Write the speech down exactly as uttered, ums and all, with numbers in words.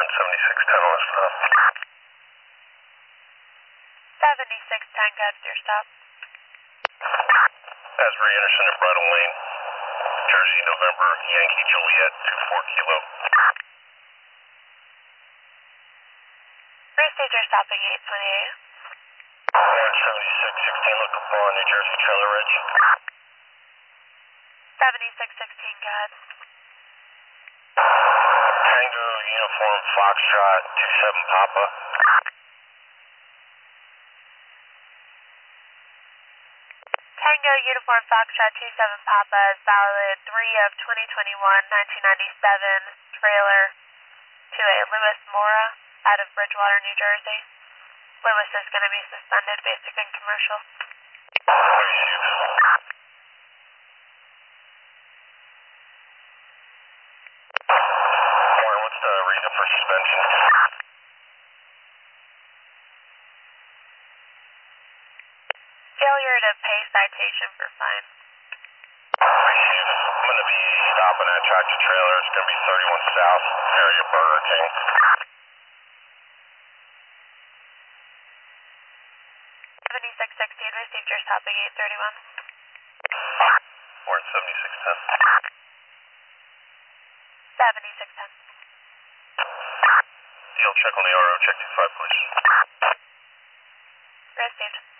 Warren seventy-six ten was stop. seventy-six ten, good, your stop. Asbury Anderson and Bridle Lane, Jersey, November, Yankee Juliet, two four kilo. Restage your stopping eight twenty-eight. Warren seventy-six sixteen, look upon New Jersey Trailer Ridge. seventy-six sixteen, good. Tango Uniform Foxtrot two seven Papa. Tango Uniform Foxtrot two seven Papa is valid three of twenty twenty-one nineteen ninety-seven, trailer to a Lewis Mora out of Bridgewater, New Jersey. Lewis is going to be suspended, basic and commercial. Warren, what's the reason for suspension? Failure to pay citation for fine. Received. I'm going to be stopping at Tractor Trailer. It's going to be thirty-one South, area Burger King. seventy-six sixteen, received your stopping eight thirty-one. Warren seventy-six ten. seventy-six ten. Deal check on the R O, check two five, please. Received.